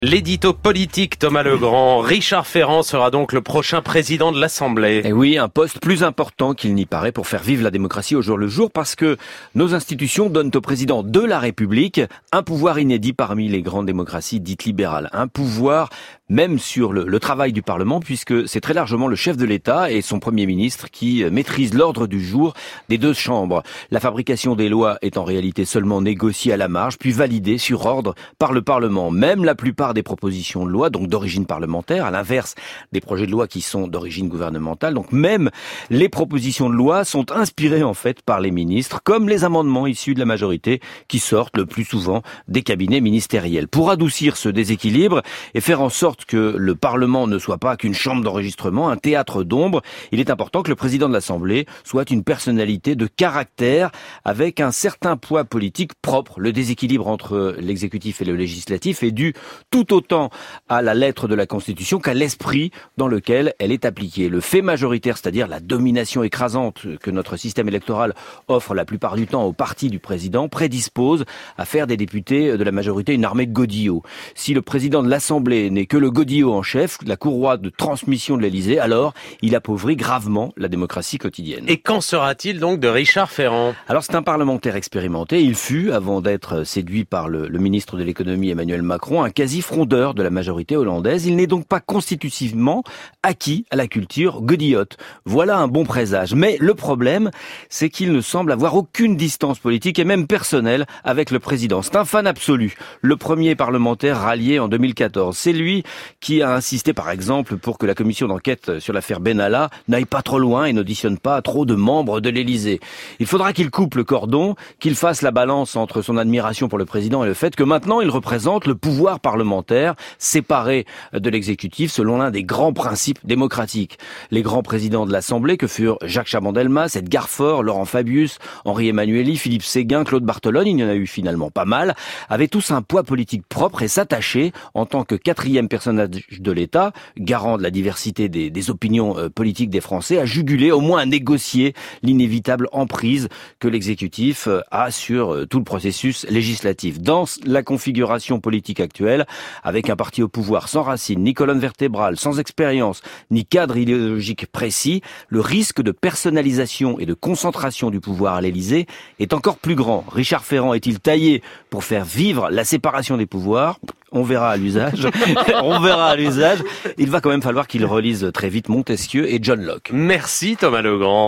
L'édito politique, Thomas Legrand. Richard Ferrand sera donc le prochain président de l'Assemblée. Et oui, un poste plus important qu'il n'y paraît pour faire vivre la démocratie au jour le jour, parce que nos institutions donnent au président de la République un pouvoir inédit parmi les grandes démocraties dites libérales. Un pouvoir même sur le travail du Parlement, puisque c'est très largement le chef de l'État et son Premier ministre qui maîtrisent l'ordre du jour des deux chambres. La fabrication des lois est en réalité seulement négociée à la marge, puis validée sur ordre par le Parlement. Même la plupart des propositions de loi, donc d'origine parlementaire, à l'inverse des projets de loi qui sont d'origine gouvernementale. Donc même les propositions de loi sont inspirées en fait par les ministres, comme les amendements issus de la majorité qui sortent le plus souvent des cabinets ministériels. Pour adoucir ce déséquilibre et faire en sorte que le Parlement ne soit pas qu'une chambre d'enregistrement, un théâtre d'ombre, il est important que le président de l'Assemblée soit une personnalité de caractère avec un certain poids politique propre. Le déséquilibre entre l'exécutif et le législatif est dû tout autant à la lettre de la Constitution qu'à l'esprit dans lequel elle est appliquée. Le fait majoritaire, c'est-à-dire la domination écrasante que notre système électoral offre la plupart du temps au parti du président, prédispose à faire des députés de la majorité une armée de godillots. Si le président de l'Assemblée n'est que le godillot en chef, la courroie de transmission de l'Élysée, alors il appauvrit gravement la démocratie quotidienne. Et qu'en sera-t-il donc de Richard Ferrand ? Alors c'est un parlementaire expérimenté. Il fut, avant d'être séduit par le ministre de l'économie Emmanuel Macron, un quasi-frondeur de la majorité hollandaise. Il n'est donc pas constitutivement acquis à la culture godillotte. Voilà un bon présage. Mais le problème, c'est qu'il ne semble avoir aucune distance politique et même personnelle avec le président. C'est un fan absolu. Le premier parlementaire rallié en 2014. C'est lui qui a insisté, par exemple, pour que la commission d'enquête sur l'affaire Benalla n'aille pas trop loin et n'auditionne pas trop de membres de l'Élysée. Il faudra qu'il coupe le cordon, qu'il fasse la balance entre son admiration pour le président et le fait que maintenant il représente le pouvoir parlementaire séparé de l'exécutif selon l'un des grands principes démocratiques. Les grands présidents de l'Assemblée que furent Jacques Chaban-Delmas, Edgar Faure, Laurent Fabius, Henri Emmanuelli, Philippe Séguin, Claude Barthelone, il y en a eu finalement pas mal, avaient tous un poids politique propre et s'attachaient en tant que quatrième personnage de l'État, garant de la diversité des opinions politiques des Français, à juguler, au moins à négocier l'inévitable emprise que l'exécutif a sur tout le processus législatif. Dans la configuration politique actuelle, avec un parti au pouvoir sans racines, ni colonne vertébrale, sans expérience, ni cadre idéologique précis, le risque de personnalisation et de concentration du pouvoir à l'Élysée est encore plus grand. Richard Ferrand est-il taillé pour faire vivre la séparation des pouvoirs ? On verra à l'usage. On verra à l'usage. Il va quand même falloir qu'il relise très vite Montesquieu et John Locke. Merci Thomas Legrand.